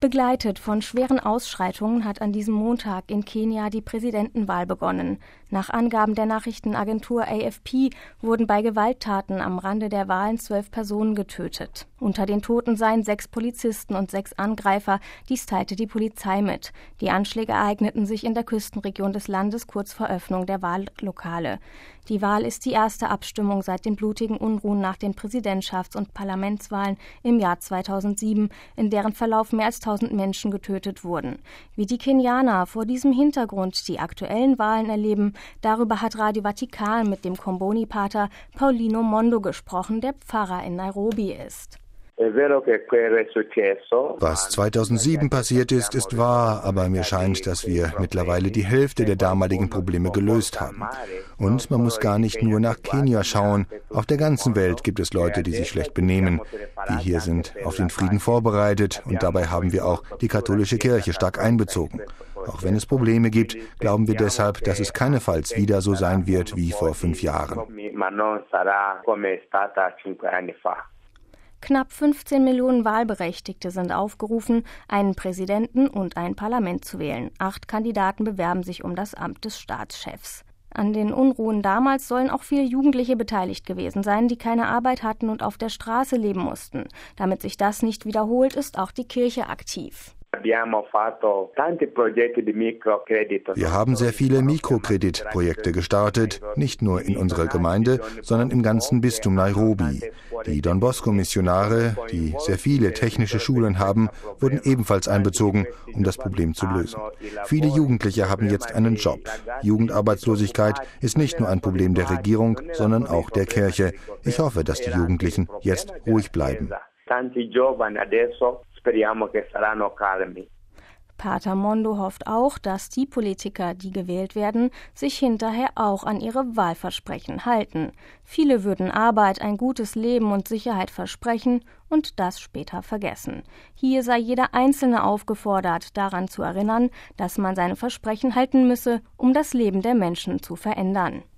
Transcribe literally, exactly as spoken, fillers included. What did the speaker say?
Begleitet von schweren Ausschreitungen hat an diesem Montag in Kenia die Präsidentenwahl begonnen. Nach Angaben der Nachrichtenagentur A F P wurden bei Gewalttaten am Rande der Wahlen zwölf Personen getötet. Unter den Toten seien sechs Polizisten und sechs Angreifer, dies teilte die Polizei mit. Die Anschläge ereigneten sich in der Küstenregion des Landes kurz vor Öffnung der Wahllokale. Die Wahl ist die erste Abstimmung seit den blutigen Unruhen nach den Präsidentschafts- und Parlamentswahlen im Jahr zweitausendsieben, in deren Verlauf mehr als tausend Menschen getötet wurden. Wie die Kenianer vor diesem Hintergrund die aktuellen Wahlen erleben, darüber hat Radio Vatikan mit dem Comboni-Pater Paulino Mondo gesprochen, der Pfarrer in Nairobi ist. Was zweitausendsieben passiert ist, ist wahr, aber mir scheint, dass wir mittlerweile die Hälfte der damaligen Probleme gelöst haben. Und man muss gar nicht nur nach Kenia schauen. Auf der ganzen Welt gibt es Leute, die sich schlecht benehmen. Wir hier sind auf den Frieden vorbereitet und dabei haben wir auch die katholische Kirche stark einbezogen. Auch wenn es Probleme gibt, glauben wir deshalb, dass es keinesfalls wieder so sein wird wie vor fünf Jahren. Knapp fünfzehn Millionen Wahlberechtigte sind aufgerufen, einen Präsidenten und ein Parlament zu wählen. Acht Kandidaten bewerben sich um das Amt des Staatschefs. An den Unruhen damals sollen auch viele Jugendliche beteiligt gewesen sein, die keine Arbeit hatten und auf der Straße leben mussten. Damit sich das nicht wiederholt, ist auch die Kirche aktiv. Wir haben sehr viele Mikrokreditprojekte gestartet, nicht nur in unserer Gemeinde, sondern im ganzen Bistum Nairobi. Die Don Bosco-Missionare, die sehr viele technische Schulen haben, wurden ebenfalls einbezogen, um das Problem zu lösen. Viele Jugendliche haben jetzt einen Job. Jugendarbeitslosigkeit ist nicht nur ein Problem der Regierung, sondern auch der Kirche. Ich hoffe, dass die Jugendlichen jetzt ruhig bleiben. Pater Mondo hofft auch, dass die Politiker, die gewählt werden, sich hinterher auch an ihre Wahlversprechen halten. Viele würden Arbeit, ein gutes Leben und Sicherheit versprechen und das später vergessen. Hier sei jeder Einzelne aufgefordert, daran zu erinnern, dass man seine Versprechen halten müsse, um das Leben der Menschen zu verändern.